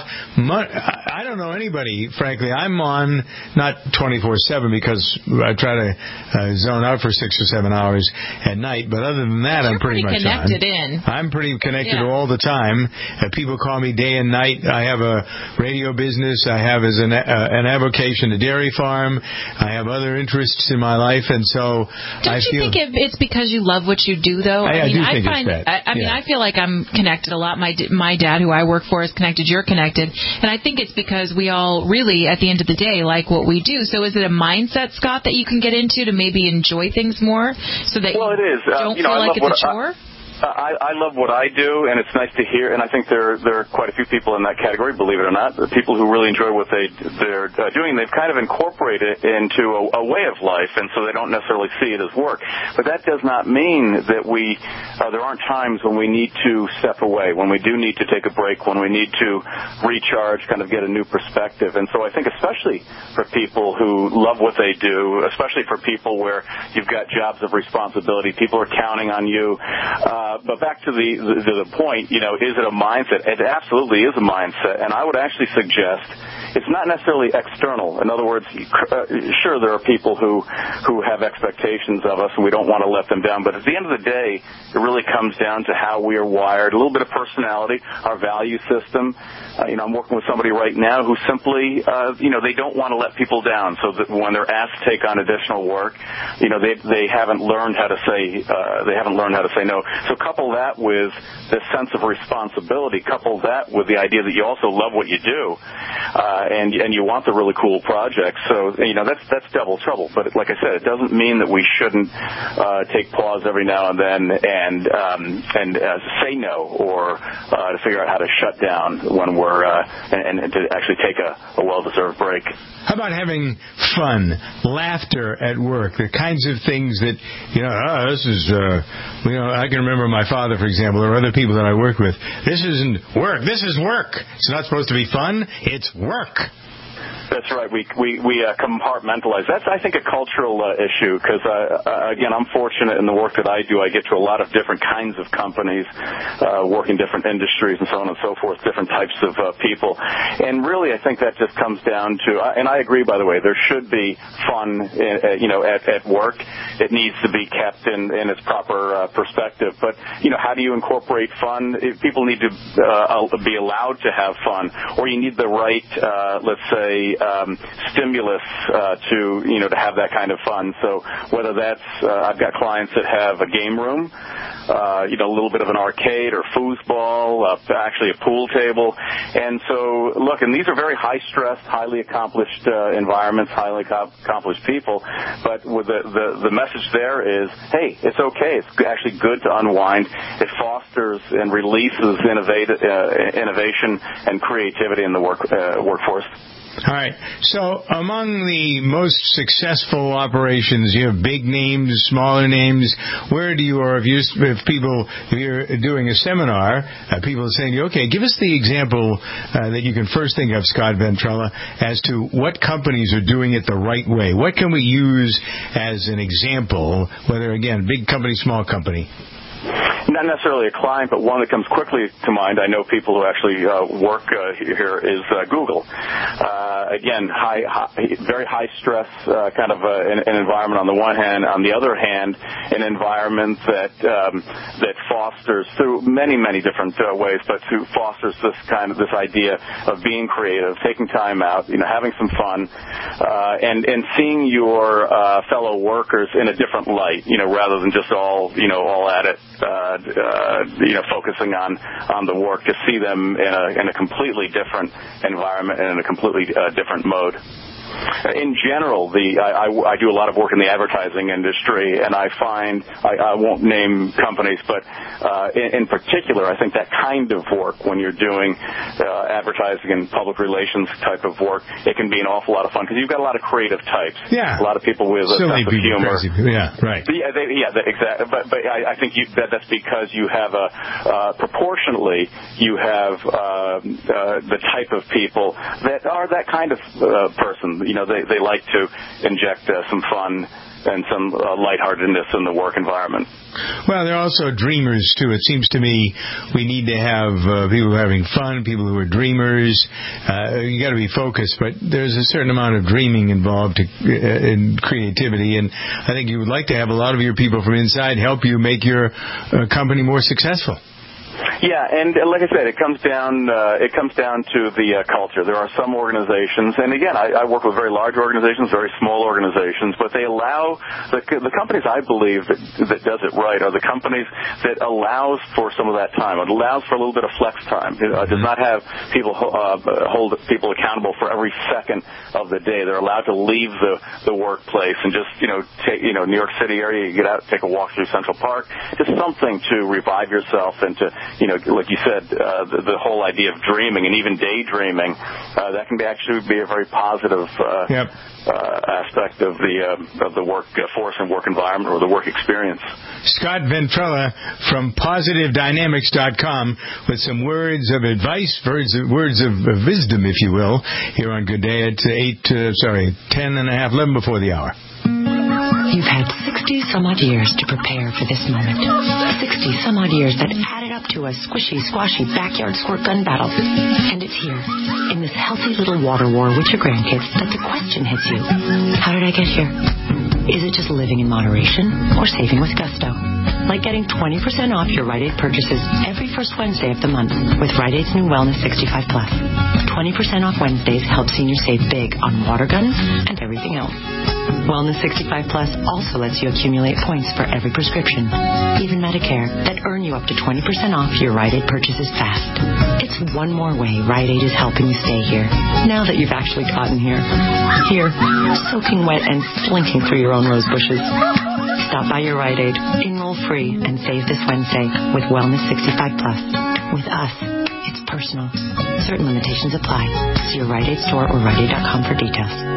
I don't know anybody, frankly. I'm on not twenty-four seven because I try to uh, zone out for six or seven hours at night, but other than that, You're I'm pretty, pretty much connected on. in. I'm pretty connected Yeah. all the time. Uh, people call me day and night. I have a radio business. I have as an, uh, an avocation a dairy farm. I have other interests in my life, and so Don't I you feel. think it, it's because you love what you do, though? I, I mean, do I think find, it's that. I, I mean, yeah. I feel like I'm connected a lot. My my dad, who I work for, is connected. You're connected, and I think it's because we all really, at the end of the day, like what we do. So, is it a mindset, Scott, that you can get into to maybe enjoy things more, so that well, you it is. Uh, don't you know, feel I like love it's a what chore? I, I, I love what I do, and it's nice to hear. And I think there there are quite a few people in that category, believe it or not, the people who really enjoy what they they're uh, doing. They've kind of incorporated it into a, a way of life, and so they don't necessarily see it as work. But that does not mean that we uh, there aren't times when we need to step away, when we do need to take a break, when we need to recharge, kind of get a new perspective. And so I think especially for people who love what they do, especially for people where you've got jobs of responsibility, people are counting on you. Uh, Uh, but back to the, the to the point, you know, is it a mindset? It absolutely is a mindset, and I would actually suggest it's not necessarily external. In other words, uh, sure, there are people who who have expectations of us, and we don't want to let them down. But at the end of the day, it really comes down to how we are wired, a little bit of personality, our value system. Uh, you know, I'm working with somebody right now who simply, uh, you know, they don't want to let people down. So that when they're asked to take on additional work, you know, they they haven't learned how to say uh, they haven't learned how to say no. So couple that with this sense of responsibility. Couple that with the idea that you also love what you do, uh, and and you want the really cool projects. So you know that's that's double trouble. But like I said, it doesn't mean that we shouldn't uh, take pause every now and then and um, and uh, say no, or uh, to figure out how to shut down when we're uh, and, and to actually take a, a well-deserved break. How about having fun, laughter at work, the kinds of things that, you know, oh, this is, uh, you know, I can remember my father, for example, or other people that I work with. This isn't work. This is work. It's not supposed to be fun. It's work. That's right. We we we uh, compartmentalize. That's, I think, a cultural uh, issue because, uh, uh, again, I'm fortunate in the work that I do. I get to a lot of different kinds of companies, uh, work in different industries and so on and so forth, different types of uh, people. And really, I think that just comes down to, uh, and I agree, by the way, there should be fun, in, uh, you know, at, at work. It needs to be kept in, in its proper uh, perspective. But, you know, how do you incorporate fun? If people need to uh, be allowed to have fun, or you need the right, uh, let's say, Um, stimulus uh, to you know to have that kind of fun. So whether that's uh, I've got clients that have a game room, uh, you know, a little bit of an arcade or foosball, uh, actually a pool table, and so look, and these are very high stress, highly accomplished uh, environments, highly co- accomplished people. But with the, the the message there is, hey, it's okay. It's actually good to unwind. It fosters and releases innovate, uh, innovation and creativity in the work uh, workforce. All right. So among the most successful operations, you have big names, smaller names. Where do you, or if you, if people, if you're doing a seminar, uh, people are saying, okay, give us the example uh, that you can first think of, Scott Ventrella, as to what companies are doing it the right way. What can we use as an example, whether, again, big company, small company? Not necessarily a client, but one that comes quickly to mind. I know people who actually uh, work uh, here is uh, Google. Uh, again, high, high, very high stress uh, kind of uh, an, an environment on the one hand. On the other hand, an environment that um, that fosters through many, many different uh, ways, but to fosters this kind of this idea of being creative, taking time out, you know, having some fun, uh, and and seeing your uh, fellow workers in a different light, you know, rather than just all you know all at it. Uh, uh, you know, focusing on, on the work, to see them in a, in a completely different environment and in a completely uh, different mode. In general, the I, I, I do a lot of work in the advertising industry, and I find, I, I won't name companies, but uh, in, in particular, I think that kind of work, when you're doing uh, advertising and public relations type of work, it can be an awful lot of fun, because you've got a lot of creative types. Yeah. A lot of people with a Silly sense of people, humor. crazy people. Yeah, right. Yeah, they, yeah that, exactly. But, but I, I think you, that, that's because you have a, uh, proportionately, you have uh, uh, the type of people that are that kind of uh, person. You know, they, they like to inject uh, some fun and some uh, lightheartedness in the work environment. Well, they're also dreamers, too. It seems to me we need to have uh, people who are having fun, people who are dreamers. Uh, you got to be focused, but there's a certain amount of dreaming involved to, uh, in creativity, and I think you would like to have a lot of your people from inside help you make your uh, company more successful. Yeah, and uh, like I said, it comes down uh, it comes down to the uh, culture. There are some organizations, and again, I, I work with very large organizations, very small organizations, but they allow the, the companies I believe that, that does it right are the companies that allows for some of that time. It allows for a little bit of flex time. It uh, does not have people uh, hold people accountable for every second of the day. They're allowed to leave the the workplace and just you know take you know New York City area. You get out, take a walk through Central Park, just something to revive yourself and to you know, like you said, uh, the, the whole idea of dreaming and even daydreaming, uh, that can be actually be a very positive uh, yep. uh, aspect of the uh, of the work uh, force and work environment or the work experience. Scott Ventrella from Positive Dynamics dot com with some words of advice, words of, words of wisdom, if you will, here on Good Day at eight, uh, sorry, ten and a half, eleven before the hour. You've had sixty some odd years to prepare for this moment. sixty some odd years that added up to a squishy, squashy backyard squirt gun battle. And it's here, in this healthy little water war with your grandkids, that the question hits you. How did I get here? Is it just living in moderation or saving with gusto? Like getting twenty percent off your Rite Aid purchases every first Wednesday of the month with Rite Aid's new Wellness sixty-five plus. twenty percent off Wednesdays helps seniors save big on water guns and everything else. Wellness sixty-five plus also lets you accumulate points for every prescription, even Medicare, that earn you up to twenty percent off your Rite Aid purchases fast. It's one more way Rite Aid is helping you stay here, now that you've actually gotten here. Here, soaking wet and slinking through your own rose bushes. Stop by your Rite Aid, enroll free, and save this Wednesday with Wellness sixty-five plus. With us, it's personal. Certain limitations apply. See your Rite Aid store or Rite Aid dot com for details.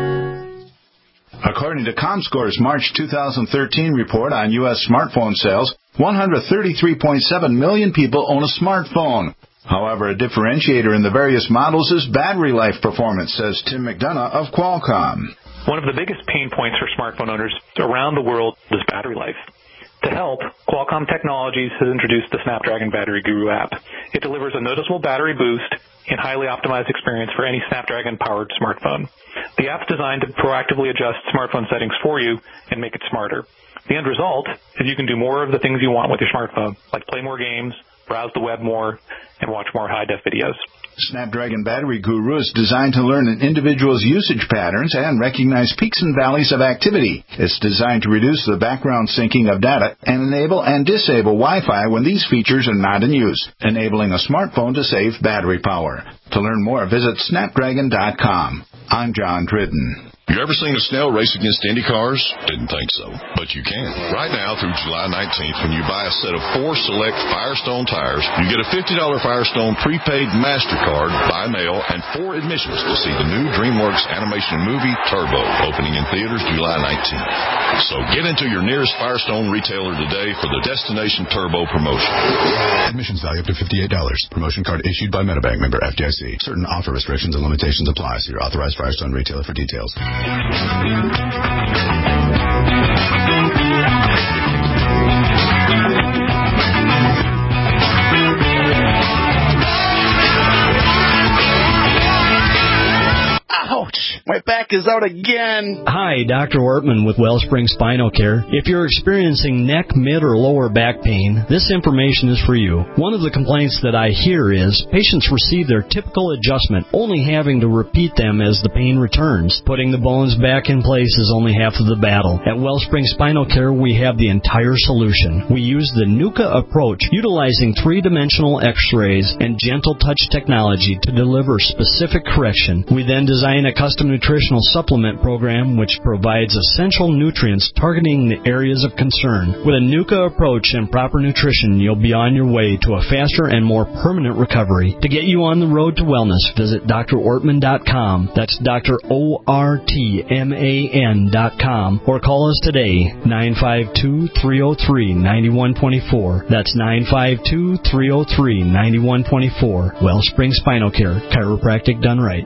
According to ComScore's March two thousand thirteen report on U S smartphone sales, one hundred thirty-three point seven million people own a smartphone. However, a differentiator in the various models is battery life performance, says Tim McDonough of Qualcomm. One of the biggest pain points for smartphone owners around the world is battery life. To help, Qualcomm Technologies has introduced the Snapdragon Battery Guru app. It delivers a noticeable battery boost and highly optimized experience for any Snapdragon-powered smartphone. The app's designed to proactively adjust smartphone settings for you and make it smarter. The end result is you can do more of the things you want with your smartphone, like play more games, browse the web more, and watch more high-def videos. Snapdragon Battery Guru is designed to learn an individual's usage patterns and recognize peaks and valleys of activity. It's designed to reduce the background syncing of data and enable and disable Wi-Fi when these features are not in use, enabling a smartphone to save battery power. To learn more, visit snapdragon dot com. I'm John Dridden. You ever seen a snail race against Indy cars? Didn't think so, but you can. Right now through July nineteenth, when you buy a set of four select Firestone tires, you get a fifty dollars Firestone prepaid MasterCard by mail and four admissions to see the new DreamWorks animation movie Turbo, opening in theaters July nineteenth. So get into your nearest Firestone retailer today for the Destination Turbo promotion. Admissions value up to fifty-eight dollars. Promotion card issued by MetaBank, member F D I C. Certain offer restrictions and limitations apply. See your authorized Firestone retailer for details. Ouch! My back is out again. Hi, Doctor Ortman with Wellspring Spinal Care. If you're experiencing neck, mid, or lower back pain, this information is for you. One of the complaints that I hear is patients receive their typical adjustment, only having to repeat them as the pain returns. Putting the bones back in place is only half of the battle. At Wellspring Spinal Care, we have the entire solution. We use the NUCA approach, utilizing three-dimensional x-rays and gentle touch technology to deliver specific correction. We then design a custom nutritional supplement program which provides essential nutrients targeting the areas of concern. With a NUCA approach and proper nutrition, you'll be on your way to a faster and more permanent recovery. To get you on the road to wellness, visit D R ortman dot com. That's Doctor O R T M A N dot com. Or call us today, nine five two, three oh three, nine one two four. That's nine five two, three oh three, nine one two four. Wellspring Spinal Care, chiropractic done right.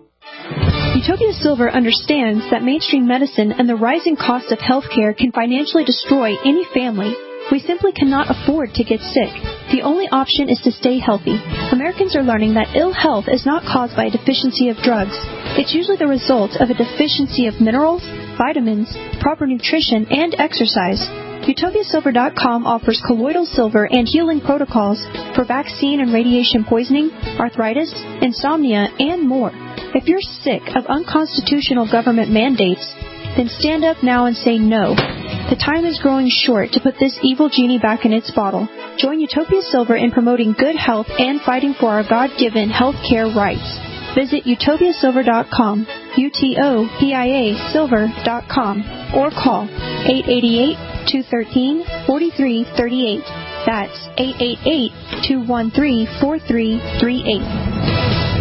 Utopia Silver understands that mainstream medicine and the rising cost of healthcare can financially destroy any family. We simply cannot afford to get sick. The only option is to stay healthy. Americans are learning that ill health is not caused by a deficiency of drugs. It's usually the result of a deficiency of minerals, vitamins, proper nutrition, and exercise. Utopia Silver dot com offers colloidal silver and healing protocols for vaccine and radiation poisoning, arthritis, insomnia, and more. If you're sick of unconstitutional government mandates, then stand up now and say no. The time is growing short to put this evil genie back in its bottle. Join Utopia Silver in promoting good health and fighting for our God-given health care rights. Visit Utopia Silver dot com, U T O P I A Silver dot com, or call eight eight eight, two one three, four three three eight. That's eight eight eight, two one three, four three three eight.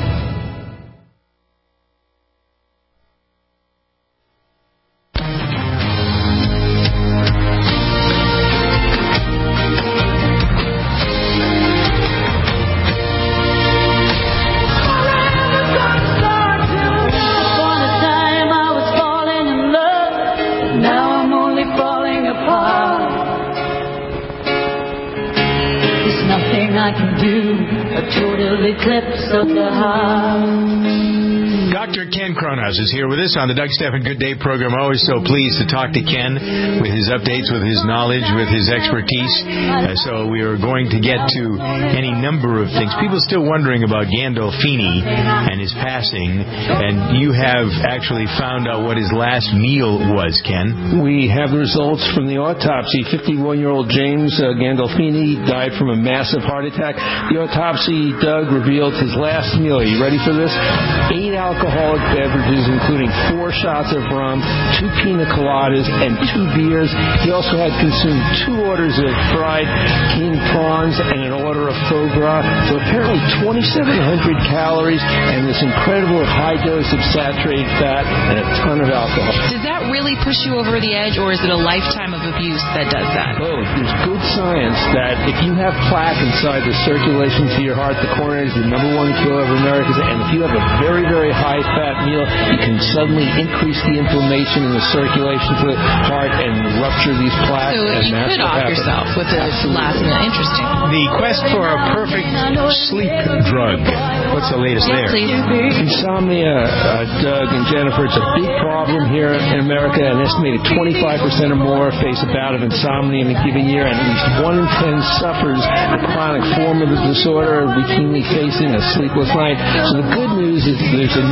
Eclipse of the heart. Doctor Ken Kronos is here with us on the Doug Stephan Good Day program. Always so pleased to talk to Ken with his updates, with his knowledge, with his expertise. Uh, so we are going to get to any number of things. People still wondering about Gandolfini and his passing, and you have actually found out what his last meal was, Ken. We have the results from the autopsy. fifty-one-year-old James uh, Gandolfini died from a massive heart attack. The autopsy, Doug, revealed his last meal. Are you ready for this? Eight alcoholic beverages, including four shots of rum, two pina coladas, and two beers. He also had consumed two orders of fried king prawns and an order of foie gras. So apparently twenty-seven hundred calories and this incredible high dose of saturated fat and a ton of alcohol. Does that really push you over the edge, or is it a lifetime of abuse that does that? Both. There's good science that if you have plaque inside the circulation to your heart, the coronary is the number one killer of Americans, and if you have a very, very high-fat meal, you can suddenly increase the inflammation in the circulation to the heart and rupture these plaques. So and you could off happens. yourself with this last meal. Interesting. The quest for a perfect sleep drug. What's the latest Yeah, there? please. Insomnia, uh, Doug and Jennifer, it's a big problem here in America. An estimated twenty-five percent or more face a bout of insomnia in a given year, and at least one in ten suffers the chronic form of the disorder, routinely facing a sleepless night. So the good news is there's a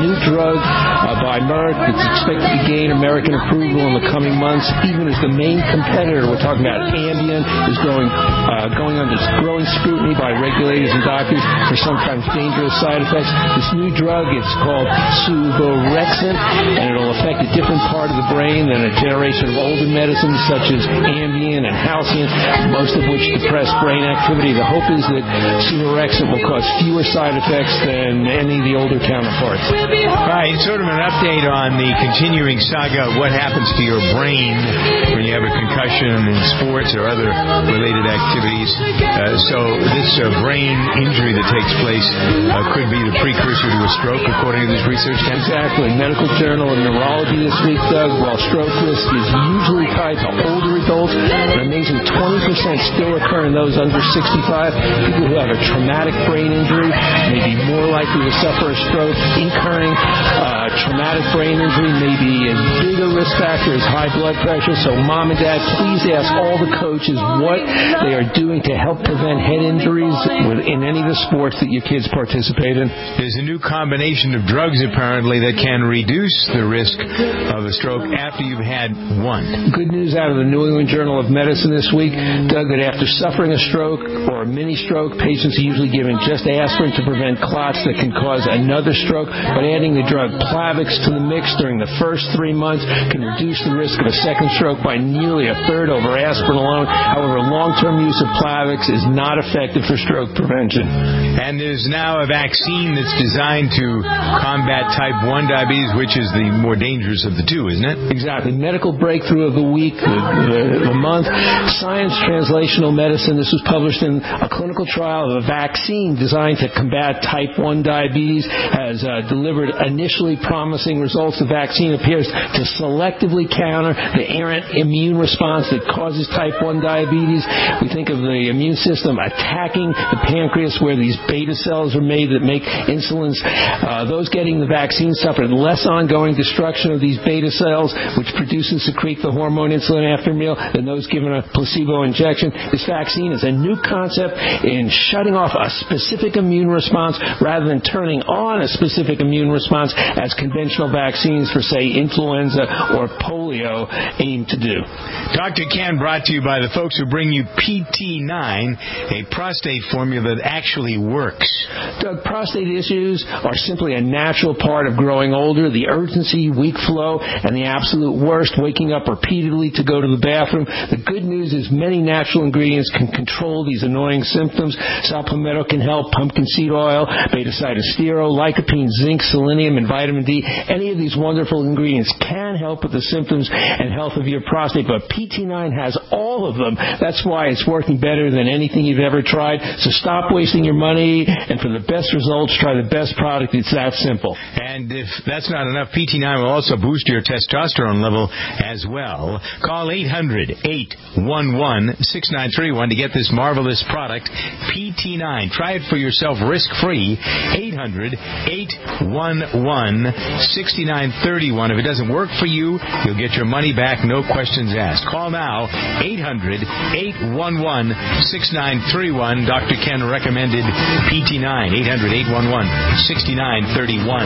new drug uh, by Merck that's expected to gain American approval in the coming months, even as the main competitor, we're talking about Ambien, is going, uh, going under growing scrutiny by regulators and doctors for sometimes dangerous side effects. This new drug is called suvorexant, and it'll affect a different part of the brain than a generation of older medicines such as Ambien and Halcion, most of which depress brain activity. The hope is that suvorexant will cause fewer side effects than any of the older counterparts. Right, sort of an update on the continuing saga of what happens to your brain when you have a concussion in sports or other related activities. Uh, so this uh, brain injury that takes place uh, could be the precursor to a stroke, according to this research. Exactly. Medical Journal of Neurology this week, Doug, while stroke risk is usually tied to older adults, an amazing twenty percent still occur in those under sixty-five. People who have a traumatic brain injury may be more likely to suffer a stroke. Incurring uh, traumatic brain injury may be as big a risk factor as high blood pressure. So mom and dad, please ask all the coaches what they are doing to help prevent head injuries in any of the sports that your kids participate in. There's a new combination of drugs, apparently, that can reduce the risk of a stroke after you've had one. Good news out of the New England Journal of Medicine this week, Doug, that after suffering a stroke or a mini stroke, patients are usually given just aspirin to prevent clots that can cause another stroke, but adding the drug Plavix to the mix during the first three months can reduce the risk of a second stroke by nearly a third over aspirin alone. However, long-term use of Plavix is not effective for stroke prevention. And there's now a vaccine that's designed to combat type one diabetes, which is the more dangerous of the two, isn't it? Exactly. Medical breakthrough of the week, the, the, the month, Science Translational Medicine. This was published in a clinical trial of a vaccine designed to combat type one diabetes, has uh, delivered initially promising results. The vaccine appears to selectively counter the errant immune response that causes type one diabetes. We think of the immune system attacking the pancreas where these beta cells are made that make insulins. Uh, those getting the vaccine suffered less ongoing destruction of these beta cells, which produce and secrete the hormone insulin after a meal, than those given a placebo injection. This vaccine is a new concept in shutting off a specific immune response rather than turning on a specific immune response as conventional vaccines for, say, influenza or polio aim to do. Doctor Ken, brought to you by the folks who bring you P T nine, a prostate formula that actually works. Doug, prostate issues are simply a natural part of growing older. The urgency, weak flow, and the absolute worst, waking up repeatedly to go to the bathroom. The good news is many natural ingredients can control these annoying symptoms. Saw Palmetto can help, pumpkin seed oil, beta-cytosterol, lycopene, zinc, selenium, and vitamin D. Any of these wonderful ingredients can help with the symptoms and health of your prostate, but P T nine has all of them. That's why it's working better than anything you've ever tried. So stop wasting your money, and for the best results, try the best product. It's that simple. And if that's not enough, P T nine will also boost your testosterone level as well. Call eight hundred, eight one one, six nine three one to get this marvelous product, P T nine. Try it for yourself risk-free. eight hundred, eight one one, six nine three one. If it doesn't work for you, you'll get your money back, no questions asked. Call now, eight hundred, eight one one, six nine three one. Doctor Ken recommended P T nine, eight hundred, eight one one, six nine three one.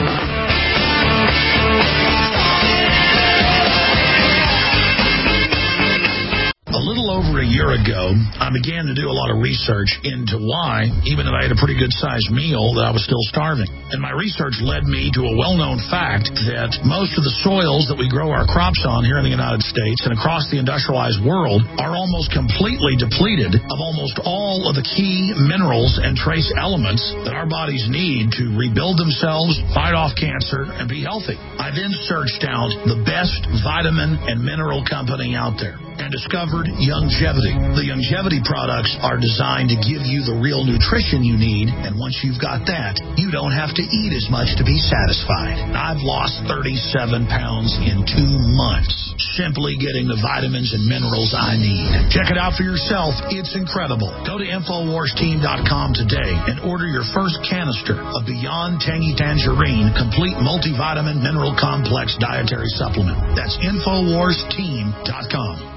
A little over a year ago, I began to do a lot of research into why, even if I had a pretty good-sized meal, that I was still starving. And my research led me to a well-known fact that most of the soils that we grow our crops on here in the United States and across the industrialized world are almost completely depleted of almost all of the key minerals and trace elements that our bodies need to rebuild themselves, fight off cancer, and be healthy. I then searched out the best vitamin and mineral company out there and discovered Youngevity. The Youngevity products are designed to give you the real nutrition you need, and once you've got that, you don't have to eat as much to be satisfied. I've lost thirty-seven pounds in two months, simply getting the vitamins and minerals I need. Check it out for yourself. It's incredible. Go to Infowars Team dot com today and order your first canister of Beyond Tangy Tangerine Complete Multivitamin Mineral Complex Dietary Supplement. That's Infowars Team dot com.